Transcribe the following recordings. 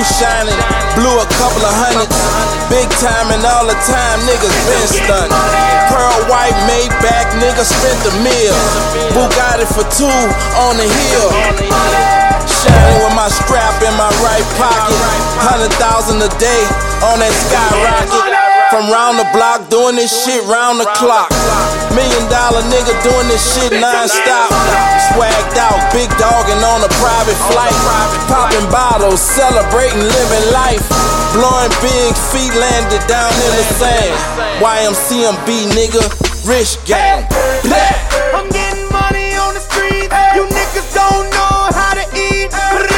shining, blew a couple of hundreds. Big time and all the time, niggas been stunning. Pearl white Maybach, nigga spent the meal. Bugatti for 2 on the hill. Shining with my strap in my right pocket. 100,000 a day on that skyrocket. From round the block, doing this shit round the clock. $1 million nigga doing this shit non-stop. Swagged out, big dogging on a private flight. Popping bottles, celebrating, living life. Blowing big feet, landed down in the sand. YMCMB nigga, rich gang. I'm getting money on the street. You niggas don't know how to eat.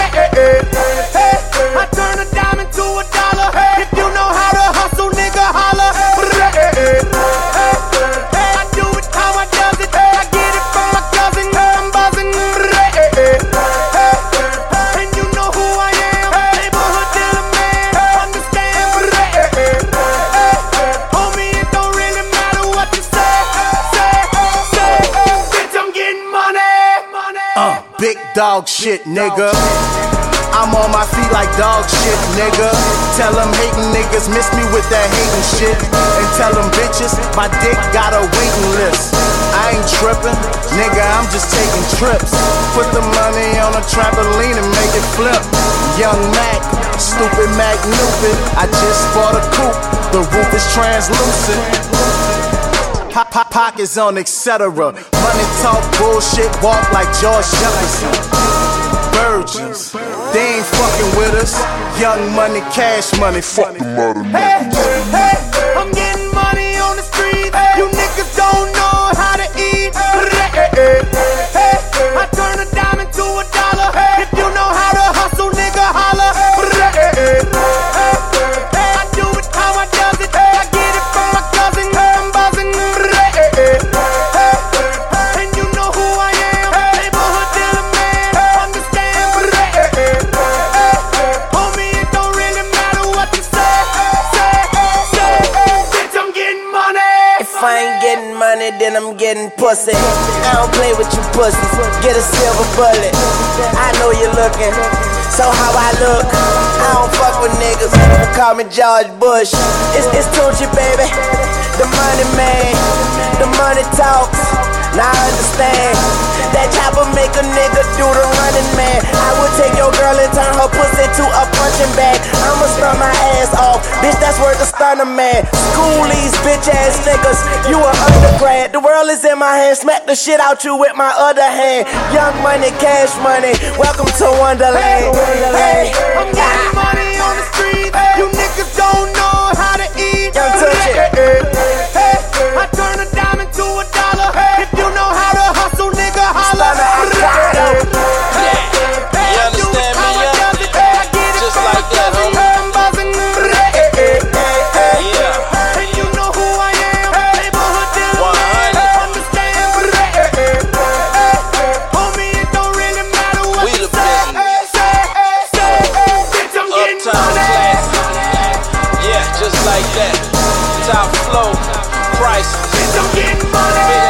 I turn a dime into a dollar. If you know how to hustle, nigga, holla. I do it how I does it. I get it from my cousin. I'm buzzing. And you know who I am. Neighborhood dealer man. Understand? Homie, it don't really matter what you say. Bitch, I'm getting money. Big dog shit, nigga. I'm on my feet like dog shit, nigga. Tell them hating niggas miss me with that hating shit. And tell them bitches my dick got a waiting list. I ain't tripping, nigga, I'm just taking trips. Put the money on a trampoline and make it flip. Young Mac, stupid Mac Newpid. I just bought a coupe, the roof is translucent. Pockets on etc. Money talk, bullshit, walk like George Jefferson. Virgins, they ain't fucking with us. Young money, cash money, fucking murder. I'm getting money on the street. You niggas don't know how to eat. I turn a dime into a dollar. If you know how to hustle, nigga, holla. I do it how I does it. I get it from my cousin. I'm buzzing. And you know who I am. Neighborhood dealer man. Understand? Homie, it don't really matter what you say. Bitch, I'm getting money. If I ain't getting money, then I'm getting pussy. I don't play with you pussies. Get a silver bullet. I know you're looking. So how I look? I don't fuck with niggas. Call me George Bush. It's Tunechi, baby. The money man. The money talks. Now I understand. That chopper make a nigga do the running man. I would take your girl and turn her pussy to a punching bag. I'ma stun my ass off. Bitch, that's worth a stunner man. School these bitch ass niggas. You an undergrad. The world is in my hand. Smack the shit out you with my other hand. Young money, cash money. Welcome to Wonderland. Hey, I'm getting money on the street. You niggas don't know how to eat. Young Tunechi. I turn a dime into a dollar. If you know how to hustle, nigga, holla. You understand me, young? Just like that, homie. I'm buzzing. And you know who I am. Neighborhood dealer man. Understand? Homie, it don't really matter what We you the say. Bitch, I'm getting Uptown money. classic. Yeah, just like that. Top flow, priceless. Bitch, I'm getting money. Big